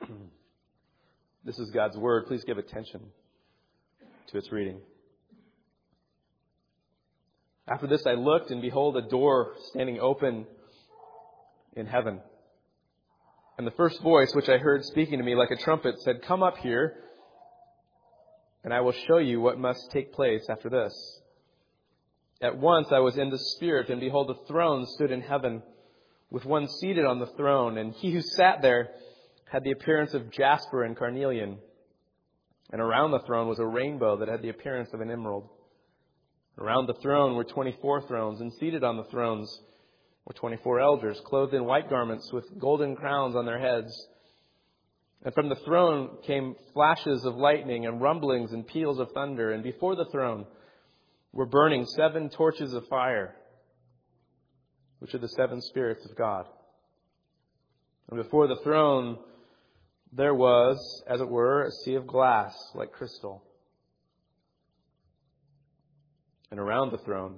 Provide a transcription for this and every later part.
This is God's Word. Please give attention to its reading. After this I looked, and behold, a door standing open in heaven. And the first voice which I heard speaking to me like a trumpet said, "Come up here, and I will show you what must take place after this." At once I was in the Spirit, and behold, a throne stood in heaven, with one seated on the throne. And he who sat there had the appearance of jasper and carnelian. And around the throne was a rainbow that had the appearance of an emerald. Around the throne were 24 thrones, and seated on the thrones were 24 elders, clothed in white garments with golden crowns on their heads. And from the throne came flashes of lightning and rumblings and peals of thunder. And before the throne were burning 7 torches of fire, which are the 7 spirits of God. And before the throne there was, as it were, a sea of glass like crystal. And around the throne,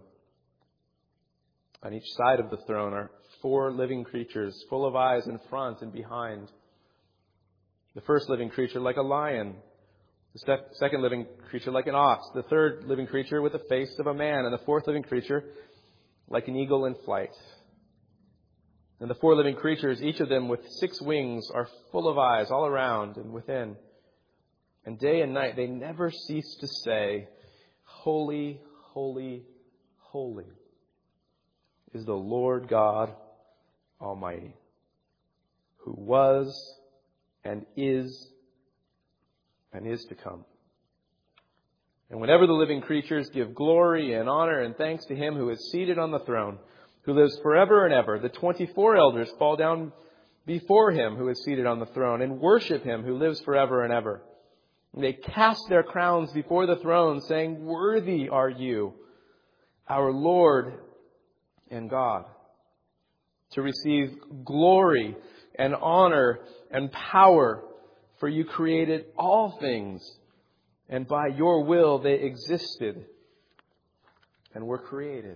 on each side of the throne, are 4 living creatures, full of eyes in front and behind. The first living creature like a lion, the second living creature like an ox, the third living creature with the face of a man, and the fourth living creature like an eagle in flight. And the 4 living creatures, each of them with 6 wings, are full of eyes all around and within. And day and night they never cease to say, "Holy, holy, holy is the Lord God Almighty, who was and is to come." And whenever the living creatures give glory and honor and thanks to Him who is seated on the throne, who lives forever and ever, the 24 elders fall down before Him who is seated on the throne and worship Him who lives forever and ever. And they cast their crowns before the throne, saying, "Worthy are you, our Lord and God, to receive glory and honor and power, for you created all things, and by your will they existed and were created."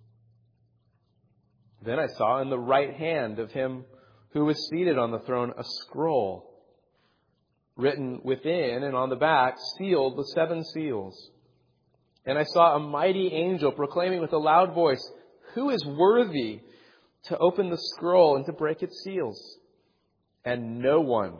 Then I saw in the right hand of Him who was seated on the throne a scroll, written within and on the back, sealed with 7 seals. And I saw a mighty angel proclaiming with a loud voice, "Who is worthy to open the scroll and to break its seals?" And no one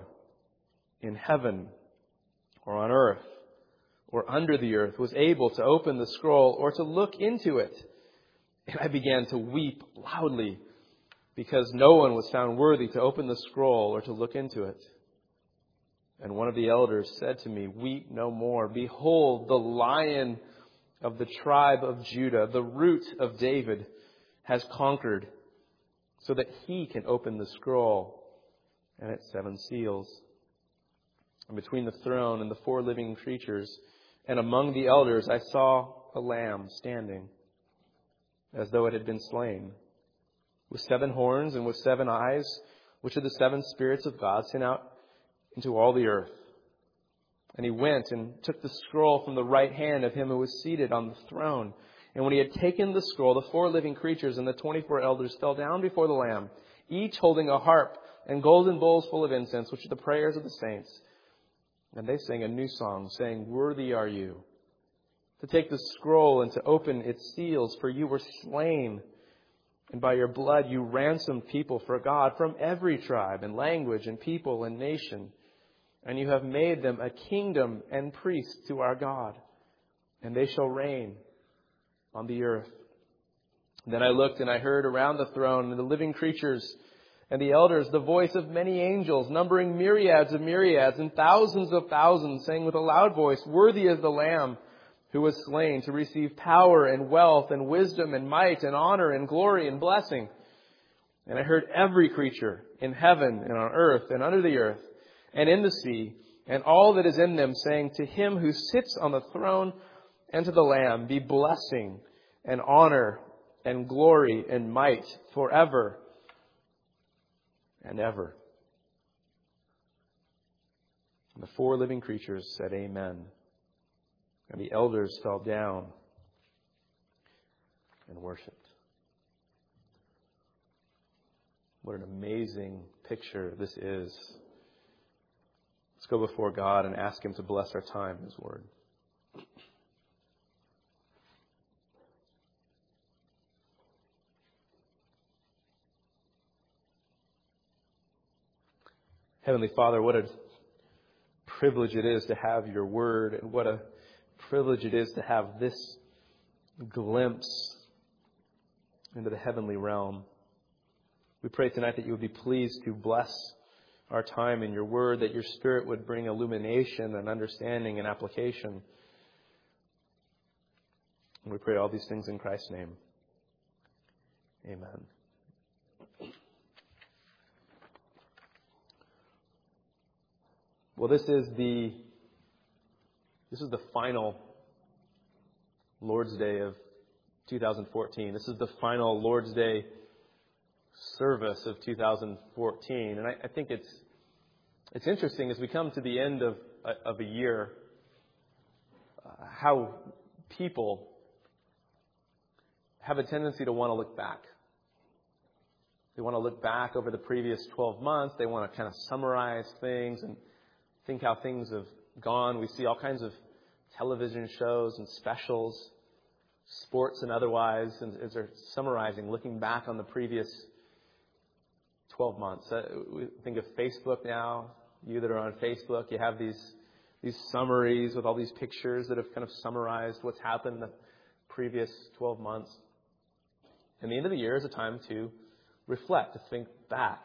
in heaven or on earth or under the earth was able to open the scroll or to look into it. And I began to weep loudly, because no one was found worthy to open the scroll or to look into it. And one of the elders said to me, "Weep no more. Behold, the Lion of the tribe of Judah, the Root of David, has conquered, so that He can open the scroll and its 7 seals." And between the throne and the 4 living creatures and among the elders, I saw a lamb standing, as though it had been slain, with 7 horns and with 7 eyes, which are the 7 spirits of God sent out into all the earth. And He went and took the scroll from the right hand of Him who was seated on the throne. And when He had taken the scroll, the 4 living creatures and the 24 elders fell down before the Lamb, each holding a harp and golden bowls full of incense, which are the prayers of the saints. And they sang a new song, saying, "Worthy are you to take the scroll and to open its seals, for you were slain, and by your blood you ransomed people for God from every tribe and language and people and nation. And you have made them a kingdom and priests to our God, and they shall reign on the earth." Then I looked, and I heard around the throne and the living creatures and the elders the voice of many angels, numbering myriads of myriads and thousands of thousands, saying with a loud voice, "Worthy is the Lamb who was slain to receive power and wealth and wisdom and might and honor and glory and blessing." And I heard every creature in heaven and on earth and under the earth and in the sea, and all that is in them, saying, "To Him who sits on the throne and to the Lamb be blessing and honor and glory and might forever and ever." And the 4 living creatures said, "Amen." And the elders fell down and worshipped. What an amazing picture this is Let's go before God and ask Him to bless our time in His Word. Heavenly Father, what a privilege it is to have your Word, and what a privilege it is to have this glimpse into the heavenly realm. We pray tonight that you would be pleased to bless our time in your Word, that your Spirit would bring illumination and understanding and application. And we pray all these things in Christ's name. Amen. Well, this is the final Lord's Day of 2014. This is the final Lord's Day service of 2014. And I think it's interesting as we come to the end of a year, how people have a tendency to want to look back. They want to look back over the previous 12 months. They want to kind of summarize things and think how things have gone. We see all kinds of television shows and specials, sports and otherwise, and as they're summarizing, looking back on the previous 12 months. We think of Facebook now. You that are on Facebook, you have these summaries with all these pictures that have kind of summarized what's happened in the previous 12 months. And the end of the year is a time to reflect, to think back.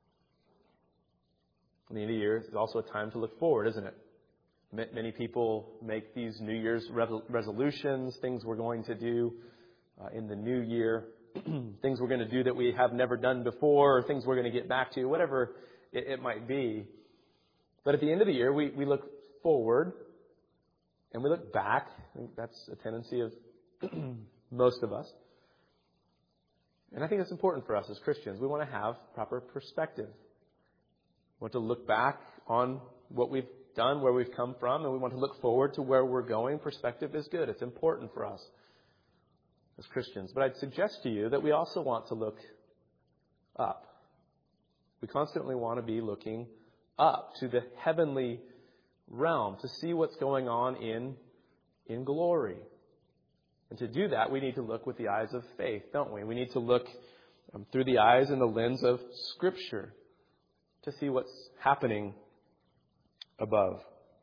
And the end of the year is also a time to look forward, isn't it? Many people make these New Year's resolutions, things we're going to do in the new year, things we're going to do that we have never done before, or things we're going to get back to, whatever it might be. But at the end of the year, we look forward and we look back. I think that's a tendency of most of us. And I think it's important for us as Christians. We want to have proper perspective. We want to look back on what we've done, where we've come from, and we want to look forward to where we're going. Perspective is good. It's important for us as Christians. But I'd suggest to you that we also want to look up. We constantly want to be looking up to the heavenly realm to see what's going on in glory. And to do that, we need to look with the eyes of faith, don't we? We need to look through the eyes and the lens of Scripture to see what's happening above.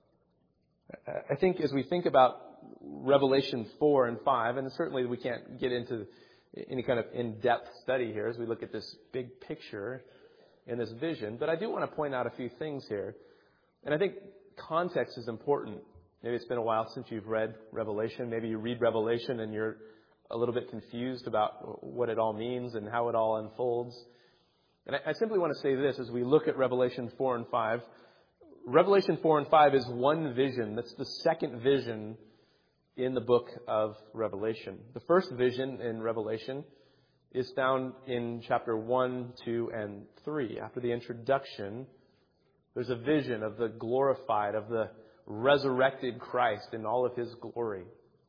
I think as we think about Revelation 4 and 5, and certainly we can't get into any kind of in-depth study here as we look at this big picture in this vision, but I do want to point out a few things here. And I think context is important. Maybe it's been a while since you've read Revelation. Maybe you read Revelation and you're a little bit confused about what it all means and how it all unfolds. And I simply want to say this as we look at Revelation 4 and 5. Revelation 4 and 5 is one vision. That's the second vision in the book of Revelation. The first vision in Revelation is found in chapter 1, 2, and 3. After the introduction, there's a vision of the glorified, of the resurrected Christ in all of His glory.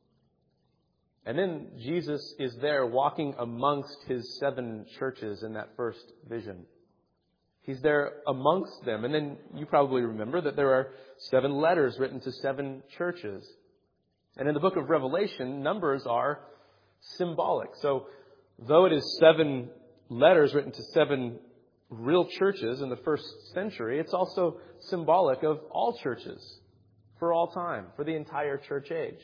And then Jesus is there walking amongst His 7 churches in that first vision. He's there amongst them. And then you probably remember that there are 7 letters written to 7 churches. And in the book of Revelation, numbers are symbolic. So though it is 7 letters written to 7 real churches in the first century, it's also symbolic of all churches for all time, for the entire church age.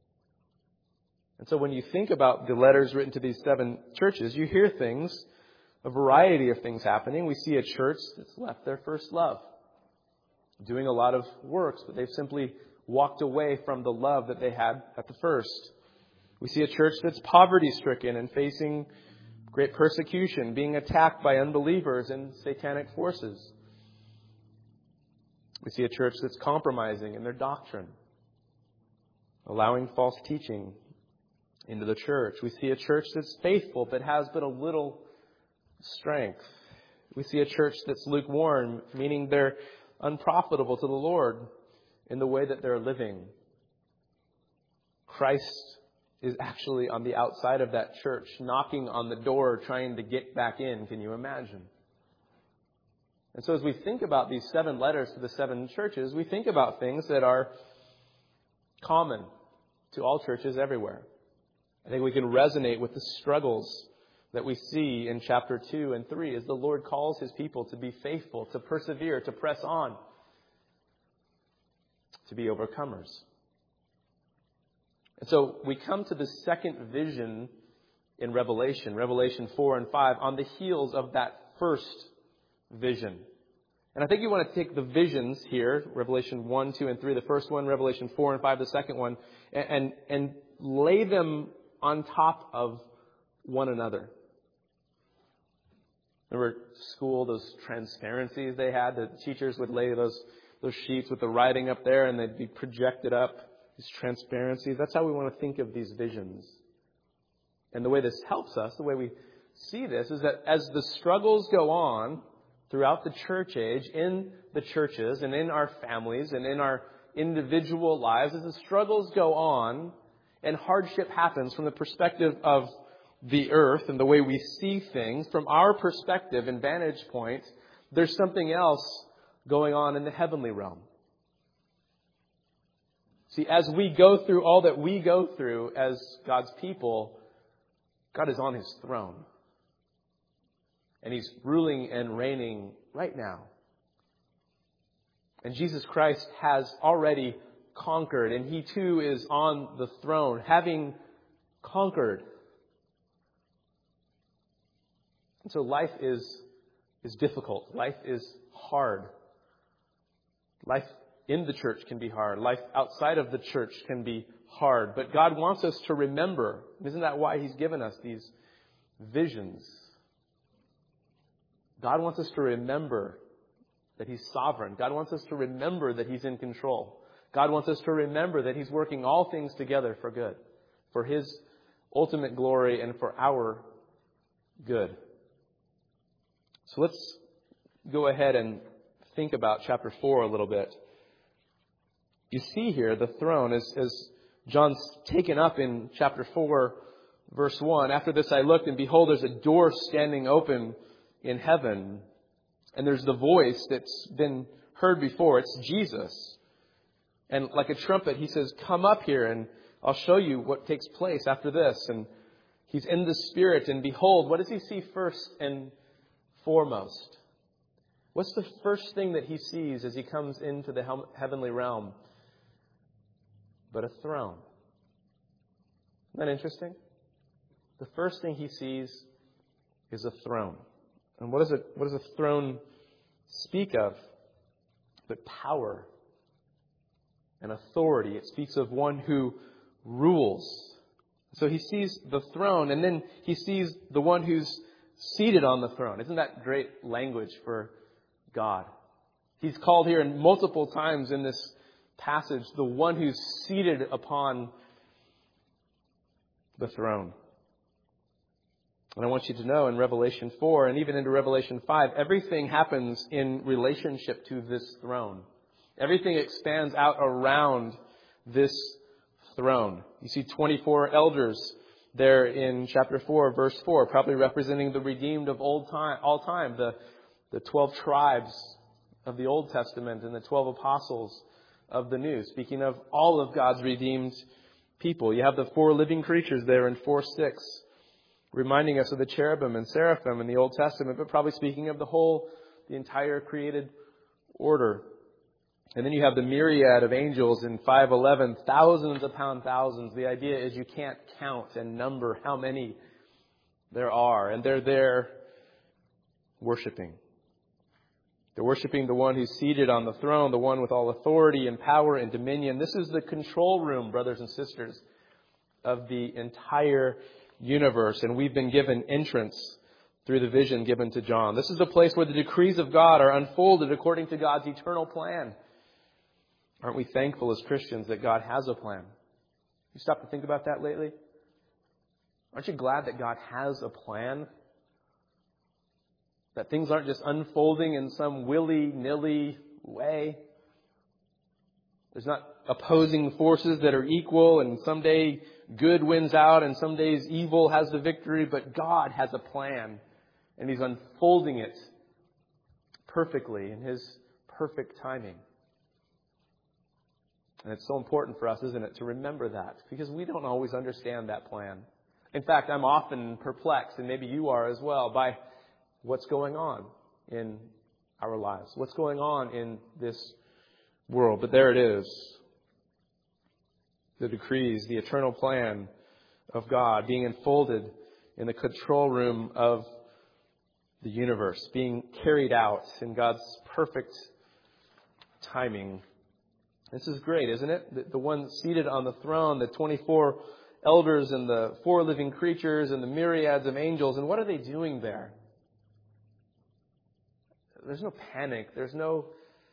And so when you think about the letters written to these 7 churches, you hear things, a variety of things happening. We see a church that's left their first love, doing a lot of works, but they've simply walked away from the love that they had at the first. We see a church that's poverty-stricken and facing great persecution, being attacked by unbelievers and satanic forces. We see a church that's compromising in their doctrine, allowing false teaching into the church. We see a church that's faithful but has but a little strength. We see a church that's lukewarm, meaning they're unprofitable to the Lord in the way that they're living. Christ is actually on the outside of that church, knocking on the door, trying to get back in. Can you imagine? And so as we think about these 7 letters to the 7 churches, we think about things that are common to all churches everywhere. I think we can resonate with the struggles that we see in chapter 2 and 3 as the Lord calls His people to be faithful, to persevere, to press on, to be overcomers. And so we come to the second vision in Revelation 4 and 5, on the heels of that first vision. And I think you want to take the visions here, Revelation 1, 2, and 3, the first one, Revelation 4 and 5, the second one, and lay them on top of one another. Remember school, those transparencies they had? The teachers would lay those sheets with the writing up there, and they'd be projected up, these transparencies. That's how we want to think of these visions. And the way this helps us, the way we see this, is that as the struggles go on throughout the church age, in the churches and in our families and in our individual lives, as the struggles go on and hardship happens from the perspective of the earth and the way we see things, from our perspective and vantage point, there's something else going on in the heavenly realm. See, as we go through all that we go through as God's people, God is on His throne. And He's ruling and reigning right now. And Jesus Christ has already conquered, and He too is on the throne, having conquered. And so life is difficult. Life is hard. Life in the church can be hard. Life outside of the church can be hard. But God wants us to remember. Isn't that why He's given us these visions? God wants us to remember that He's sovereign. God wants us to remember that He's in control. God wants us to remember that He's working all things together for good, for His ultimate glory and for our good. So let's go ahead and think about chapter 4 a little bit. You see here the throne as John's taken up in chapter 4, verse 1. After this I looked, and behold, there's a door standing open in heaven. And there's the voice that's been heard before. It's Jesus. And like a trumpet, He says, come up here and I'll show you what takes place after this. And He's in the Spirit. And behold, what does He see first and foremost? What's the first thing that He sees as He comes into the heavenly realm? But a throne. Isn't that interesting? The first thing He sees is a throne. And what does a throne speak of? But power and authority. It speaks of one who rules. So He sees the throne, and then He sees the one who's seated on the throne. Isn't that great language for God? He's called here multiple times in this passage the one who's seated upon the throne. And I want you to know in Revelation 4 and even into Revelation 5, everything happens in relationship to this throne. Everything expands out around this throne. You see 24 elders there in chapter 4, verse 4, probably representing the redeemed of all time, the 12 tribes of the Old Testament and the 12 apostles of the New, speaking of all of God's redeemed people. You have the 4 living creatures there in 4:6, reminding us of the cherubim and seraphim in the Old Testament, but probably speaking of the entire created order. And then you have the myriad of angels in 5:11, thousands upon thousands. The idea is you can't count and number how many there are. And they're there worshiping. They're worshiping the one who's seated on the throne, the one with all authority and power and dominion. This is the control room, brothers and sisters, of the entire universe. And we've been given entrance through the vision given to John. This is the place where the decrees of God are unfolded according to God's eternal plan. Aren't we thankful as Christians that God has a plan? You stopped to think about that lately? Aren't you glad that God has a plan? That things aren't just unfolding in some willy-nilly way. There's not opposing forces that are equal, and someday good wins out and some days evil has the victory, but God has a plan and He's unfolding it perfectly in His perfect timing. And it's so important for us, isn't it, to remember that, because we don't always understand that plan. In fact, I'm often perplexed, and maybe you are as well, by what's going on in our lives, what's going on in this world. But there it is. The decrees, the eternal plan of God being unfolded in the control room of the universe, being carried out in God's perfect timing. This is great, isn't it? The one seated on the throne, the 24 elders and the 4 living creatures and the myriads of angels. And what are they doing there? There's no panic. There's no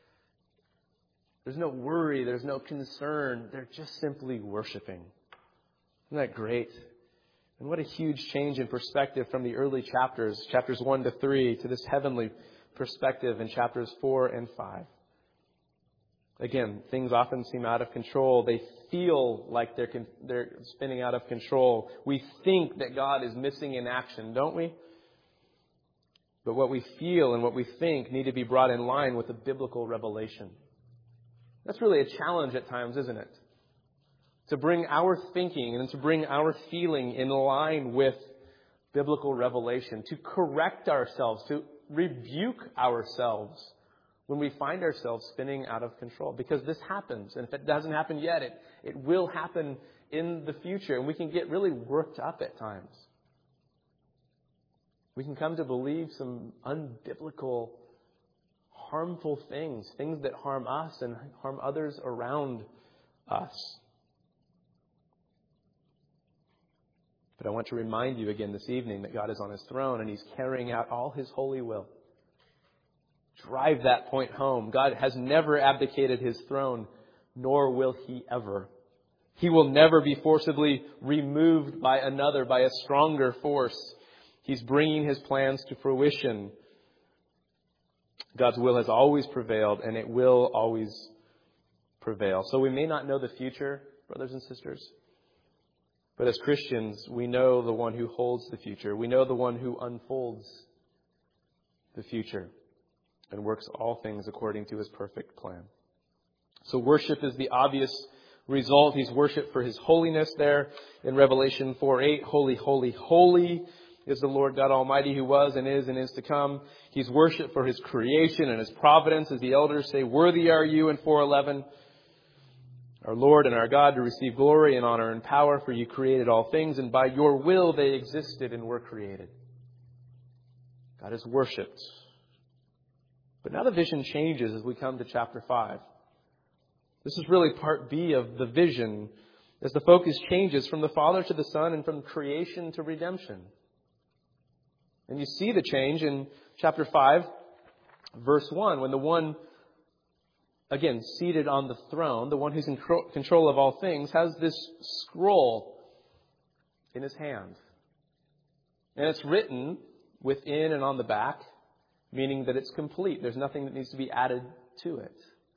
worry. There's no concern. They're just simply worshiping. Isn't that great? And what a huge change in perspective from the early chapters 1 to 3, to this heavenly perspective in chapters 4 and 5. Again, things often seem out of control. They feel like they're spinning out of control. We think that God is missing in action, don't we? But what we feel and what we think need to be brought in line with the biblical revelation. That's really a challenge at times, isn't it? To bring our thinking and to bring our feeling in line with biblical revelation. To correct ourselves, to rebuke ourselves when we find ourselves spinning out of control. Because this happens. And if it doesn't happen yet, it will happen in the future. And we can get really worked up at times. We can come to believe some unbiblical, harmful things that harm us and harm others around us. But I want to remind you again this evening that God is on His throne and He's carrying out all His holy will. Drive that point home. God has never abdicated His throne, nor will He ever. He will never be forcibly removed by another, by a stronger force. He's bringing His plans to fruition. God's will has always prevailed, and it will always prevail. So we may not know the future, brothers and sisters, but as Christians, we know the one who holds the future. We know the one who unfolds the future and works all things according to His perfect plan. So worship is the obvious result. He's worshipped for His holiness there in Revelation 4:8. Holy, holy, holy is the Lord God Almighty, who was and is to come. He's worshipped for His creation and His providence, as the elders say, worthy are you in 4:11, our Lord and our God, to receive glory and honor and power, for you created all things, and by your will they existed and were created. God is worshipped. But now the vision changes as we come to chapter 5. This is really part B of the vision, as the focus changes from the Father to the Son and from creation to redemption. And you see the change in chapter 5, verse 1, when the one, again, seated on the throne, the one who's in control of all things, has this scroll in his hand. And it's written within and on the back, meaning that it's complete. There's nothing that needs to be added to it.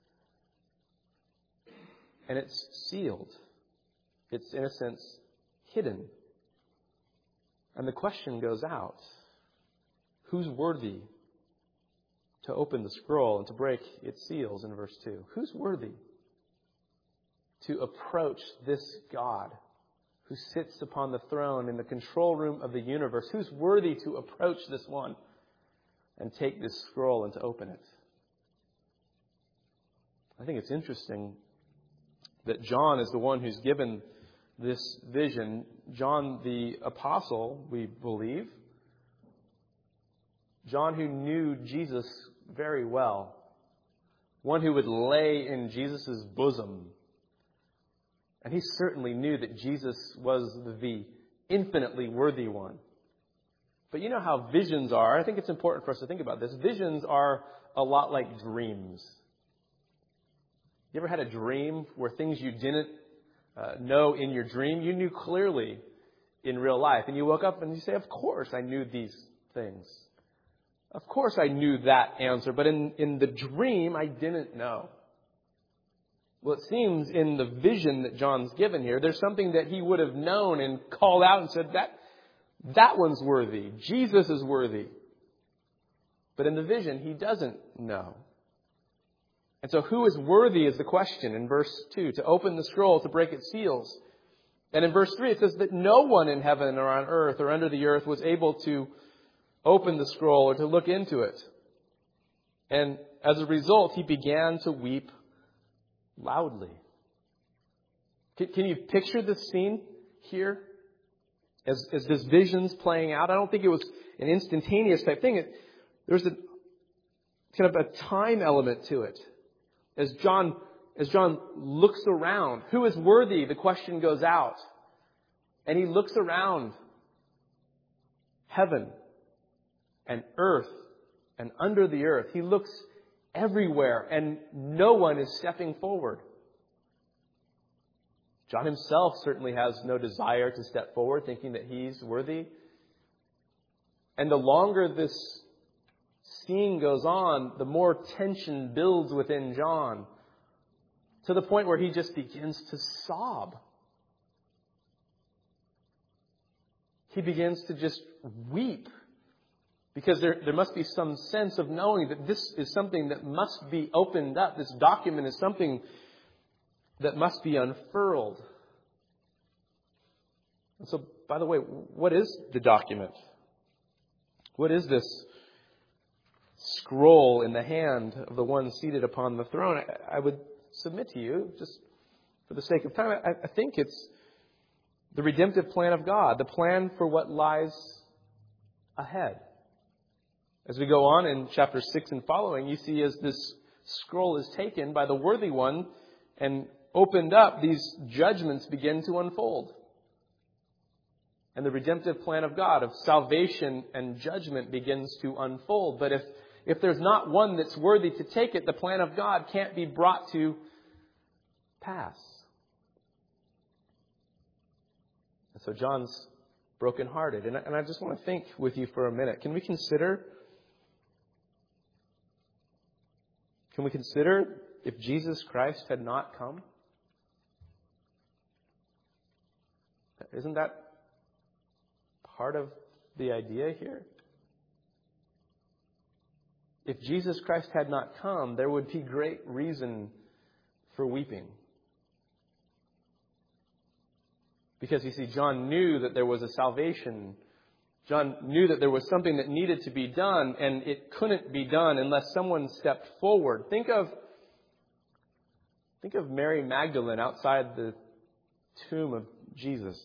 And it's sealed. It's, in a sense, hidden. And the question goes out. Who's worthy to open the scroll and to break its seals in verse 2? Who's worthy to approach this God who sits upon the throne in the control room of the universe? Who's worthy to approach this one and take this scroll and to open it? I think it's interesting that John is the one who's given this vision. John the apostle, we believe. John, who knew Jesus very well. One who would lay in Jesus' bosom. And he certainly knew that Jesus was the infinitely worthy one. But you know how visions are. I think it's important for us to think about this. Visions are a lot like dreams. You ever had a dream where things you didn't know in your dream, you knew clearly in real life? And you woke up and you say, of course I knew these things. Of course I knew that answer, but in the dream, I didn't know. Well, it seems in the vision that John's given here, there's something that he would have known and called out and said, that one's worthy. Jesus is worthy. But in the vision, he doesn't know. And so who is worthy is the question in verse 2, to open the scroll, to break its seals. And in verse 3, it says that no one in heaven or on earth or under the earth was able to open the scroll or to look into it. And as a result, he began to weep loudly. Can you picture the scene here as this vision's playing out? I don't think it was an instantaneous type thing. There's a kind of a time element to it. As John looks around, who is worthy? The question goes out. And he looks around heaven and earth and under the earth. He looks everywhere and no one is stepping forward. John himself certainly has no desire to step forward, thinking that he's worthy. And the longer this scene goes on, the more tension builds within John, to the point where he just begins to sob. He begins to just weep, because there must be some sense of knowing that this is something that must be opened up. This document is something that must be unfurled. And so, by the way, what is the document? What is this scroll in the hand of the one seated upon the throne? I would submit to you, just for the sake of time, I think it's the redemptive plan of God, the plan for what lies ahead. As we go on in chapter 6 and following, you see as this scroll is taken by the worthy one and opened up, these judgments begin to unfold. And the redemptive plan of God of salvation and judgment begins to unfold. But if there's not one that's worthy to take it, the plan of God can't be brought to pass. And so John's brokenhearted. And I just want to think with you for a minute. Can we consider if Jesus Christ had not come? Isn't that part of the idea here? If Jesus Christ had not come, there would be great reason for weeping. Because you see, John knew that there was a salvation. John knew that there was something that needed to be done, and it couldn't be done unless someone stepped forward. Think of Mary Magdalene outside the tomb of Jesus.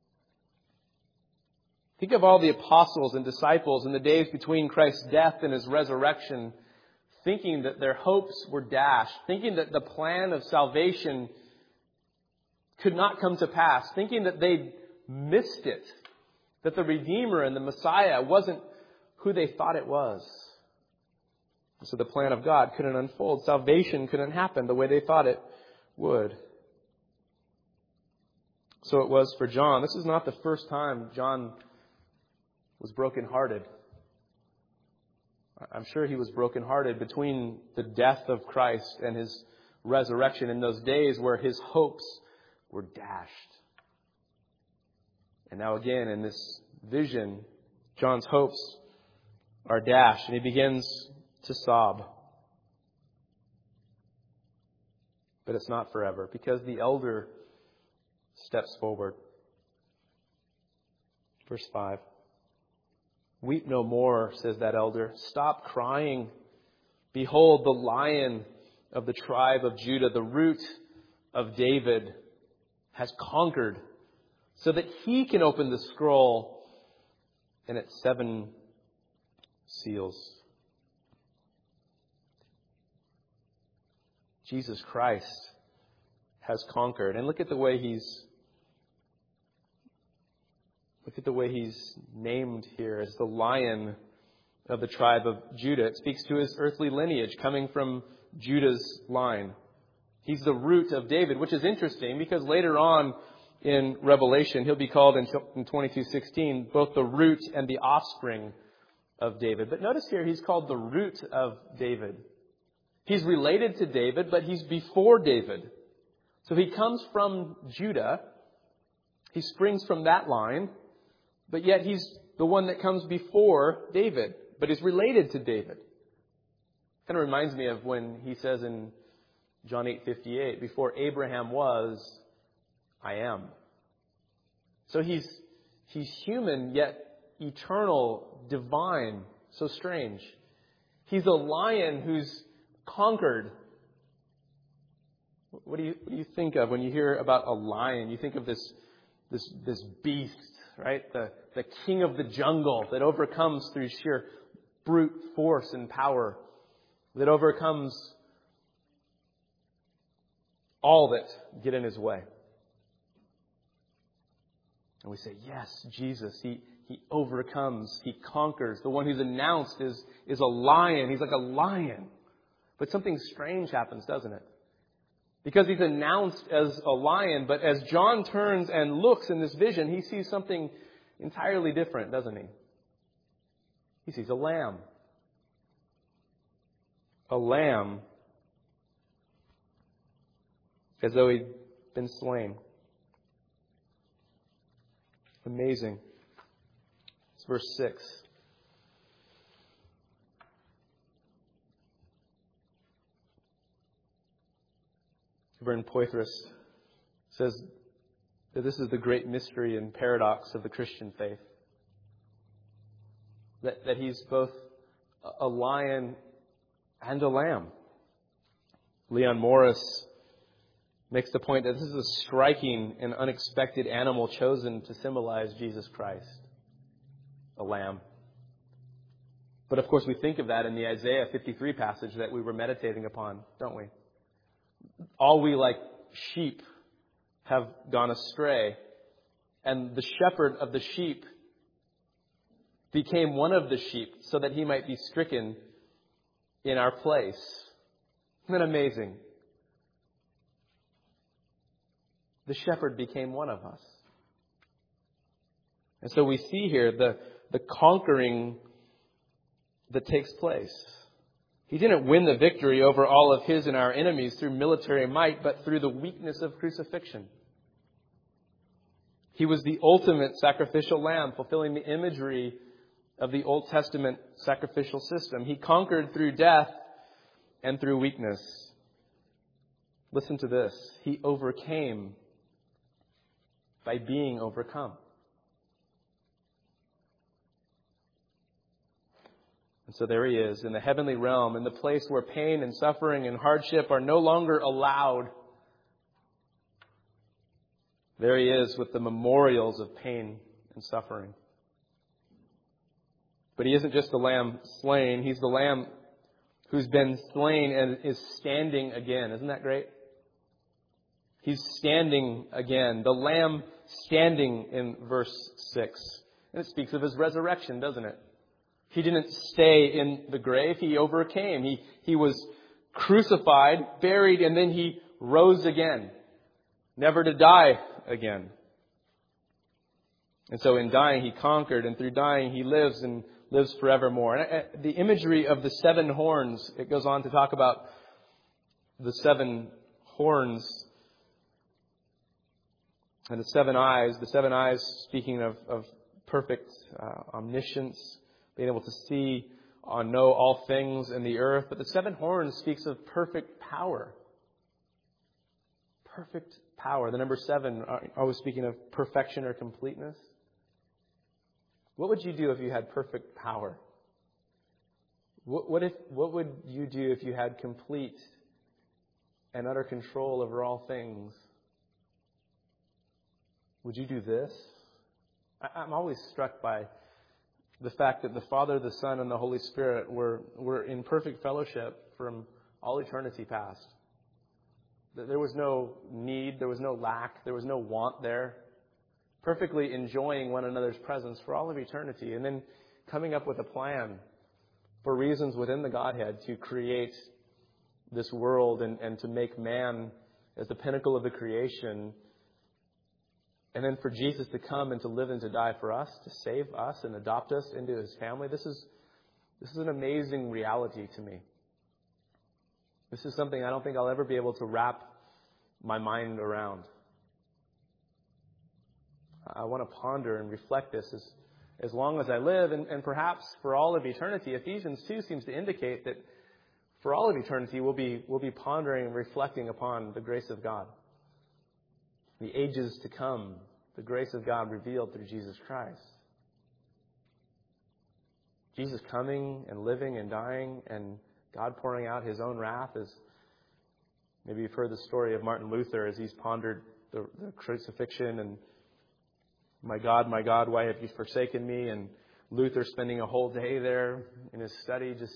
Think of all the apostles and disciples in the days between Christ's death and His resurrection, thinking that their hopes were dashed, thinking that the plan of salvation could not come to pass, thinking that they'd missed it, that the Redeemer and the Messiah wasn't who they thought it was. So the plan of God couldn't unfold. Salvation couldn't happen the way they thought it would. So it was for John. This is not the first time John was brokenhearted. I'm sure he was brokenhearted between the death of Christ and His resurrection in those days where his hopes were dashed. And now again in this vision, John's hopes are dashed and he begins to sob. But it's not forever, because the elder steps forward. Verse 5. Weep no more, says that elder. Stop crying. Behold, the Lion of the tribe of Judah, the root of David, has conquered, so that He can open the scroll and its 7 seals. Jesus Christ has conquered. And look at the way He's named here as the Lion of the tribe of Judah. It speaks to His earthly lineage coming from Judah's line. He's the root of David, which is interesting because later on in Revelation, He'll be called in 22:16 both the root and the offspring of David. But notice here, He's called the root of David. He's related to David, but He's before David. So He comes from Judah. He springs from that line, but yet He's the one that comes before David. but is related to David. Kind of reminds me of when he says in John 8:58, before Abraham was, I am. So he's human, yet eternal, divine. So strange. He's a lion who's conquered. What do you think of when you hear about a lion? You think of this beast, right? The king of the jungle that overcomes through sheer brute force and power, that overcomes all that get in his way. And we say, yes, Jesus, he overcomes, he conquers. The one who's announced is a lion. He's like a lion. But something strange happens, doesn't it? Because he's announced as a lion, but as John turns and looks in this vision, he sees something entirely different, doesn't he? He sees a lamb. A lamb as though he'd been slain. Amazing. It's verse 6. Vernon Poythress says that this is the great mystery and paradox of the Christian faith. That he's both a lion and a lamb. Leon Morris makes the point that this is a striking and unexpected animal chosen to symbolize Jesus Christ, a lamb. But of course we think of that in the Isaiah 53 passage that we were meditating upon, don't we? All we like sheep have gone astray, and the shepherd of the sheep became one of the sheep so that he might be stricken in our place. Isn't that amazing? The shepherd became one of us. And so we see here the conquering that takes place. He didn't win the victory over all of his and our enemies through military might, but through the weakness of crucifixion. He was the ultimate sacrificial lamb, fulfilling the imagery of the Old Testament sacrificial system. He conquered through death and through weakness. Listen to this. He overcame by being overcome. And so there he is in the heavenly realm, in the place where pain and suffering and hardship are no longer allowed. There he is with the memorials of pain and suffering. But he isn't just the lamb slain. He's the lamb who's been slain and is standing again. Isn't that great? He's standing again. The lamb standing in verse 6. And it speaks of his resurrection, doesn't it? He didn't stay in the grave. He overcame. He was crucified, buried, and then he rose again, never to die again. And so in dying, he conquered, and through dying, he lives and lives forevermore. And the imagery of the 7 horns, it goes on to talk about the 7 horns and the 7 eyes. The 7 eyes speaking of perfect omniscience, being able to see or know all things in the earth. But the 7 horns speaks of perfect power. Perfect power. The number 7 always speaking of perfection or completeness. What would you do if you had perfect power? What would you do if you had complete and utter control over all things? Would you do this? I'm always struck by the fact that the Father, the Son, and the Holy Spirit were in perfect fellowship from all eternity past. There was no need, there was no lack, there was no want there. Perfectly enjoying one another's presence for all of eternity. And then coming up with a plan for reasons within the Godhead to create this world and to make man as the pinnacle of the creation. And then for Jesus to come and to live and to die for us, to save us and adopt us into his family. This is an amazing reality to me. This is something I don't think I'll ever be able to wrap my mind around. I want to ponder and reflect this as long as I live, and perhaps for all of eternity. Ephesians 2 seems to indicate that for all of eternity we'll be pondering and reflecting upon the grace of God. The ages to come, the grace of God revealed through Jesus Christ. Jesus coming and living and dying, and God pouring out his own wrath. As maybe you've heard the story of Martin Luther as he's pondered the crucifixion and my God, why have you forsaken me? And Luther spending a whole day there in his study, just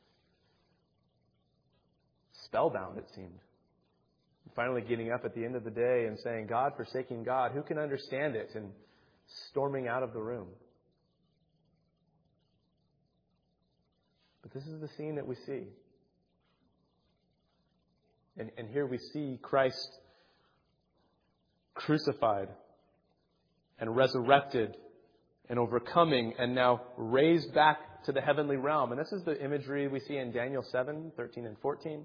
spellbound, it seemed. Finally getting up at the end of the day and saying, God, forsaking God, who can understand it? And storming out of the room. But this is the scene that we see. And here we see Christ crucified and resurrected and overcoming and now raised back to the heavenly realm. And this is the imagery we see in Daniel 7, 13 and 14.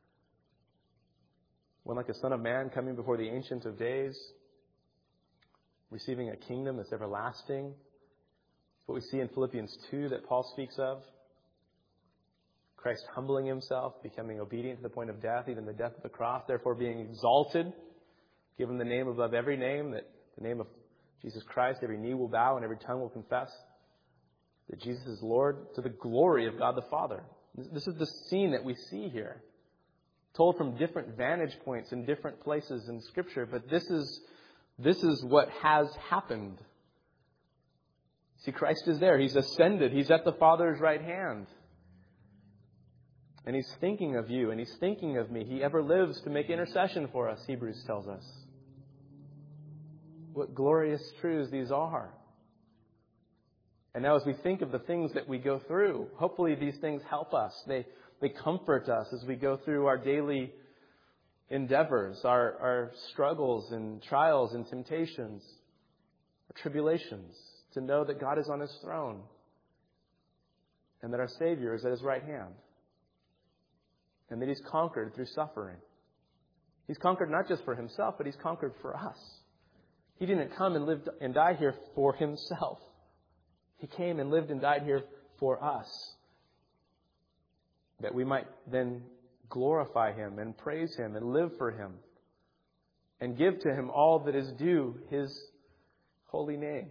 When like a son of man coming before the Ancient of Days, receiving a kingdom that's everlasting. What we see in Philippians 2 that Paul speaks of. Christ humbling himself, becoming obedient to the point of death, even the death of the cross, therefore being exalted, given the name above every name, that the name of Jesus Christ, every knee will bow and every tongue will confess that Jesus is Lord, to the glory of God the Father. This is the scene that we see here, told from different vantage points in different places in Scripture, but this is what has happened. See, Christ is there. He's ascended. He's at the Father's right hand. And he's thinking of you, and he's thinking of me. He ever lives to make intercession for us, Hebrews tells us. What glorious truths these are. And now as we think of the things that we go through, hopefully these things help us. They comfort us as we go through our daily endeavors, our struggles and trials and temptations, our tribulations, to know that God is on his throne and that our Savior is at his right hand. And that he's conquered through suffering. He's conquered not just for himself, but he's conquered for us. He didn't come and live and die here for himself. He came and lived and died here for us. That we might then glorify him and praise him and live for him. And give to him all that is due his holy name.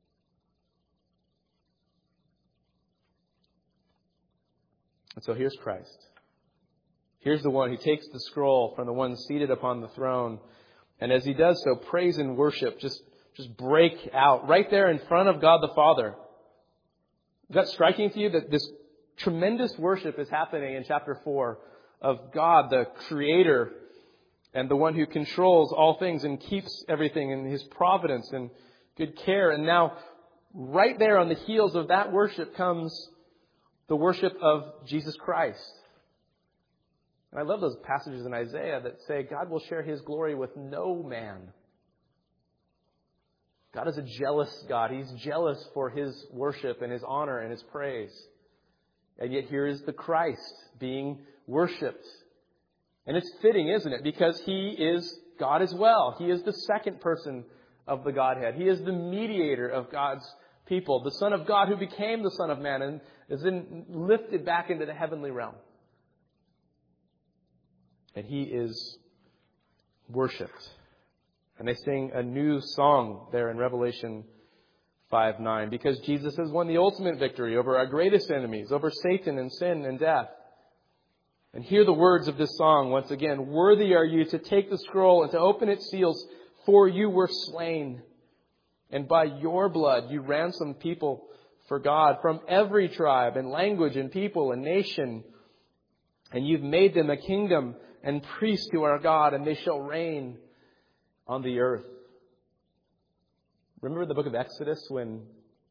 And so here's Christ. Here's the one who takes the scroll from the one seated upon the throne. And as he does so, praise and worship just break out right there in front of God the Father. Is that striking to you that this tremendous worship is happening in chapter 4 of God, the Creator, and the one who controls all things and keeps everything in his providence and good care. And now, right there on the heels of that worship comes the worship of Jesus Christ. And I love those passages in Isaiah that say God will share his glory with no man. God is a jealous God. He's jealous for his worship and his honor and his praise. And yet here is the Christ being worshipped. And it's fitting, isn't it? Because he is God as well. He is the second person of the Godhead. He is the mediator of God's people. The Son of God who became the Son of Man and is then lifted back into the heavenly realm. And he is worshipped. And they sing a new song there in Revelation 5:9, because Jesus has won the ultimate victory over our greatest enemies, over Satan and sin and death. And hear the words of this song once again. Worthy are you to take the scroll and to open its seals, for you were slain. And by your blood you ransomed people for God from every tribe and language and people and nation. And you've made them a kingdom and priests to our God, and they shall reign on the earth. Remember the book of Exodus when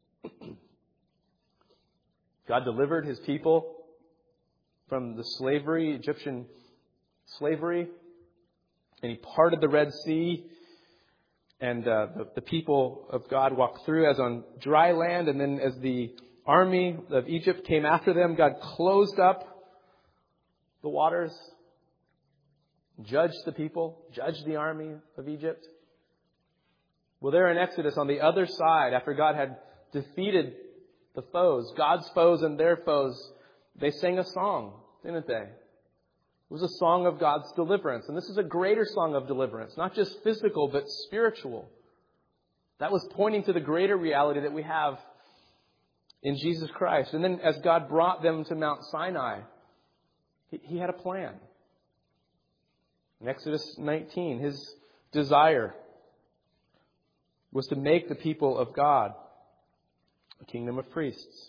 God delivered his people from the slavery, Egyptian slavery, and he parted the Red Sea, and the people of God walked through as on dry land, and then as the army of Egypt came after them, God closed up the waters, judged the people, judged the army of Egypt. Well, there in Exodus, on the other side, after God had defeated the foes, God's foes and their foes, they sang a song, didn't they? It was a song of God's deliverance. And this is a greater song of deliverance, not just physical, but spiritual. That was pointing to the greater reality that we have in Jesus Christ. And then as God brought them to Mount Sinai, He had a plan. In Exodus 19, His desire was to make the people of God a kingdom of priests.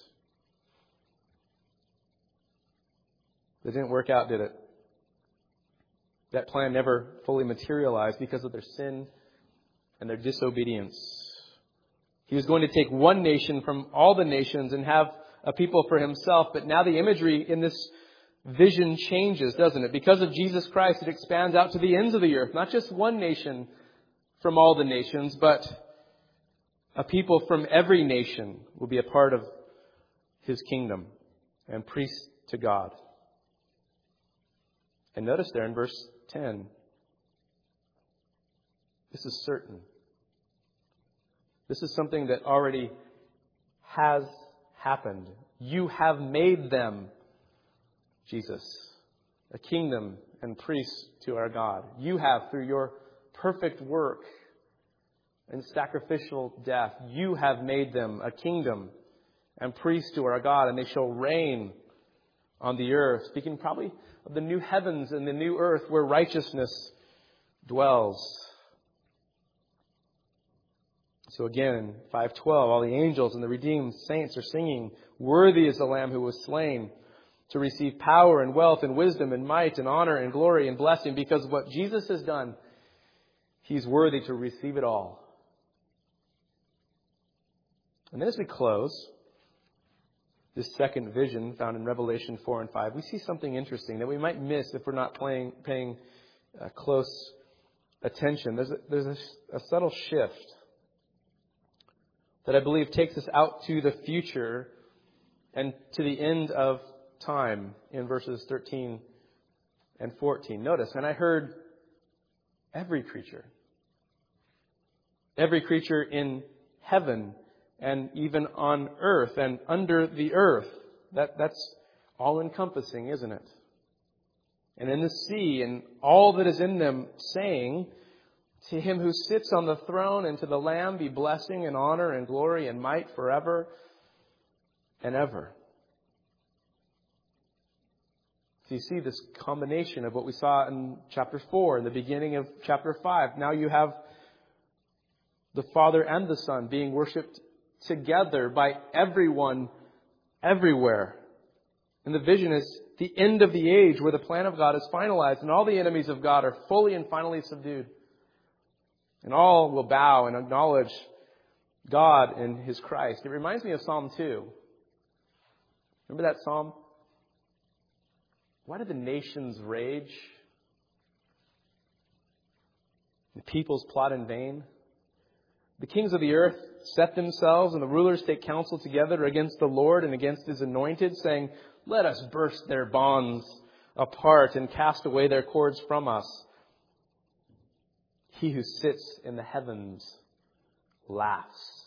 That didn't work out, did it? That plan never fully materialized because of their sin and their disobedience. He was going to take one nation from all the nations and have a people for Himself. But now the imagery in this vision changes, doesn't it? Because of Jesus Christ, it expands out to the ends of the earth. Not just one nation from all the nations, but a people from every nation will be a part of His kingdom and priests to God. And notice there in verse 10, this is certain. This is something that already has happened. You have made them, Jesus, a kingdom and priests to our God. You have, through your perfect work and sacrificial death, you have made them a kingdom and priests to our God, and they shall reign on the earth. Speaking probably of the new heavens and the new earth where righteousness dwells. So again, 5:12, all the angels and the redeemed saints are singing, "Worthy is the Lamb who was slain to receive power and wealth and wisdom and might and honor and glory and blessing." Because of what Jesus has done, He's worthy to receive it all. And then as we close this second vision found in Revelation 4 and 5, we see something interesting that we might miss if we're not paying close attention. There's a subtle shift that I believe takes us out to the future and to the end of time in verses 13 and 14. Notice, and I heard every creature in heaven and even on earth and under the earth. That's all-encompassing, isn't it? And in the sea and all that is in them, saying, "To Him who sits on the throne and to the Lamb be blessing and honor and glory and might forever and ever." So you see this combination of what we saw in chapter 4 and the beginning of chapter 5. Now you have the Father and the Son being worshipped together by everyone, everywhere. And the vision is the end of the age where the plan of God is finalized and all the enemies of God are fully and finally subdued. And all will bow and acknowledge God and His Christ. It reminds me of Psalm 2. Remember that psalm? Why did the nations rage? The peoples plot in vain. The kings of the earth set themselves, and the rulers take counsel together against the Lord and against His anointed, saying, "Let us burst their bonds apart and cast away their cords from us." He who sits in the heavens laughs.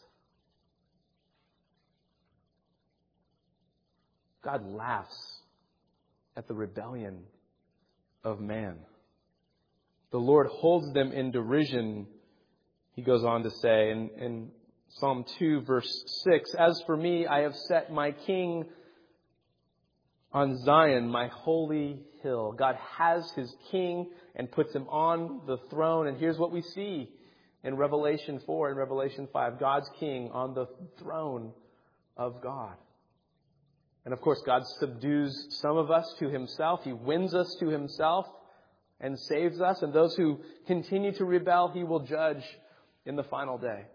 God laughs at the rebellion of man. The Lord holds them in derision, he goes on to say in Psalm 2, verse 6, "As for me, I have set my king on Zion, my holy hill." God has His king and puts Him on the throne. And here's what we see in Revelation 4 and Revelation 5. God's king on the throne of God. And of course, God subdues some of us to Himself. He wins us to Himself and saves us. And those who continue to rebel, He will judge in the final day.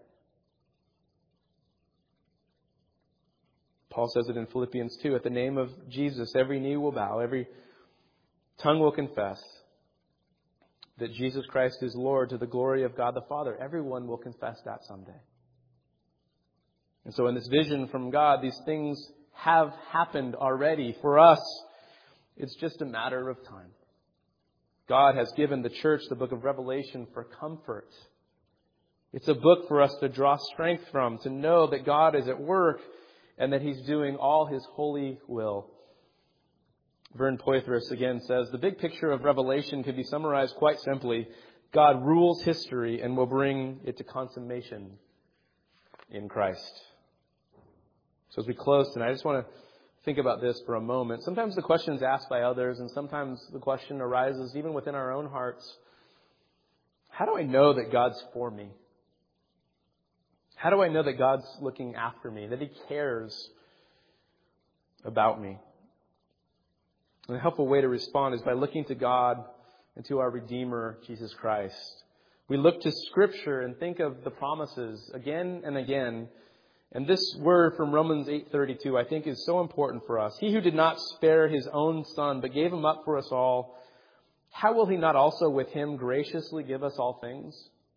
Paul says it in Philippians 2. At the name of Jesus, every knee will bow, every tongue will confess that Jesus Christ is Lord, to the glory of God the Father. Everyone will confess that someday. And so in this vision from God, these things have happened already. For us, it's just a matter of time. God has given the church the book of Revelation for comfort. It's a book for us to draw strength from, to know that God is at work and that He's doing all His holy will. Vern Poythress again says, the big picture of Revelation can be summarized quite simply. God rules history and will bring it to consummation in Christ. So as we close tonight, I just want to think about this for a moment. Sometimes the question is asked by others, and sometimes the question arises even within our own hearts. How do I know that God's for me? How do I know that God's looking after me, that He cares about me? And a helpful way to respond is by looking to God and to our Redeemer, Jesus Christ. We look to Scripture and think of the promises again and again. And this word from Romans 8:32, I think, is so important for us. He who did not spare His own Son, but gave Him up for us all, how will He not also with Him graciously give us all things?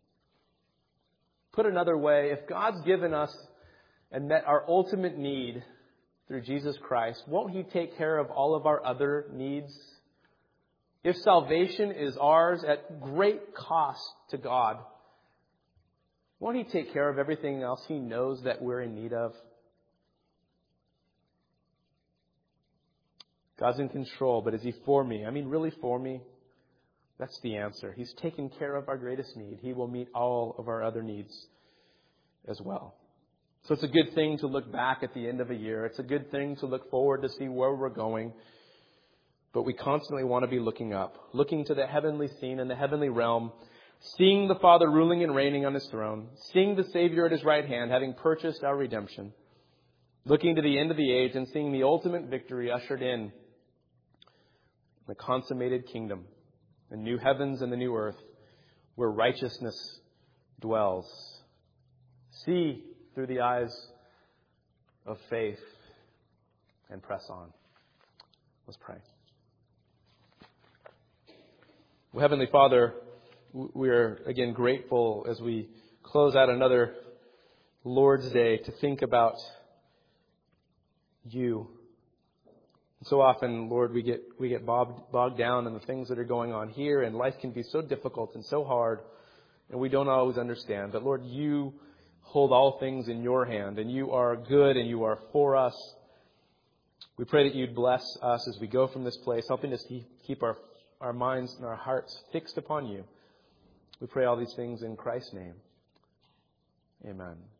Put another way, if God's given us and met our ultimate need through Jesus Christ, won't He take care of all of our other needs? If salvation is ours at great cost to God, won't He take care of everything else He knows that we're in need of? God's in control, but is He for me? I mean, really for me? That's the answer. He's taken care of our greatest need. He will meet all of our other needs as well. So it's a good thing to look back at the end of a year. It's a good thing to look forward to see where we're going. But we constantly want to be looking up, looking to the heavenly scene and the heavenly realm, seeing the Father ruling and reigning on His throne, seeing the Savior at His right hand, having purchased our redemption, looking to the end of the age and seeing the ultimate victory ushered in, the consummated kingdom, the new heavens and the new earth, where righteousness dwells. See through the eyes of faith and press on. Let's pray. Well, Heavenly Father, we are again grateful as we close out another Lord's Day to think about You. So often, Lord, we get bogged down in the things that are going on here, and life can be so difficult and so hard, and we don't always understand. But Lord, You hold all things in Your hand, and You are good and You are for us. We pray that You'd bless us as we go from this place, helping us keep our minds and our hearts fixed upon You. We pray all these things in Christ's name. Amen.